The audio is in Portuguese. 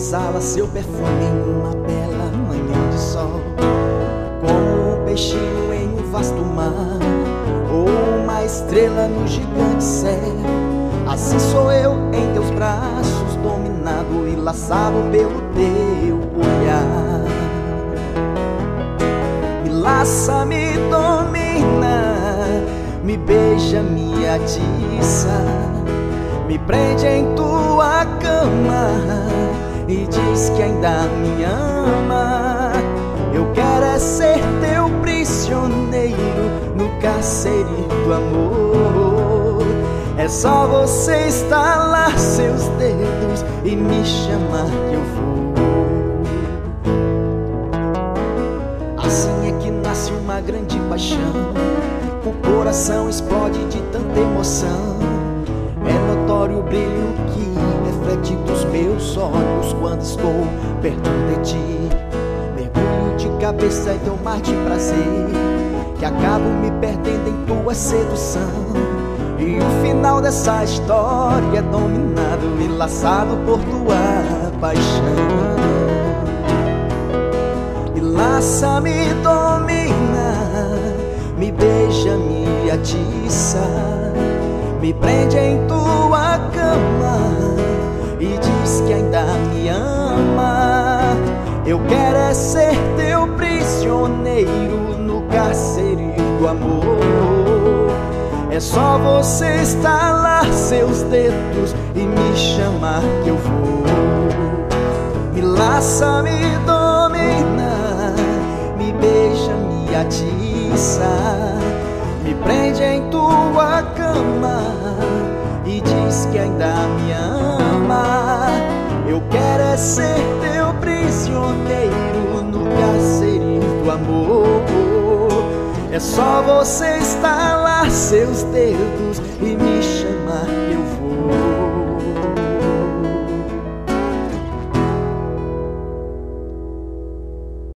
exala seu perfume em uma bela manhã de sol, como um peixinho em um vasto mar, ou uma estrela no gigante céu. Assim sou eu em teus braços, dominado e laçado pelo teu olhar. Me laça, me domina, me beija, me atiça, me prende em tua cama e diz que ainda me ama. Eu quero é ser teu prisioneiro no carcere do amor. É só você estalar seus dedos e me chamar que eu vou. Assim é que nasce uma grande paixão, o coração explode de tanta emoção. É notório o brilho que reflete dos meus olhos quando estou perto de ti. Mergulho de cabeça em teu mar de prazer, que acabo me perdendo em tua sedução. E o final dessa história é dominado e laçado por tua paixão. Me laça, me domina, me beija, me atiça, me prende em tua cama e diz que ainda me ama. Eu quero é ser teu prisioneiro no carcere do amor. É só você estalar seus dedos e me chamar que eu vou. Me laça, me domina, me beija, me atiça, me prende em tua cama e diz que ainda me ama. Eu quero é ser teu prisioneiro no carcere do amor. É só você estalar seus dedos e me chamar que eu vou.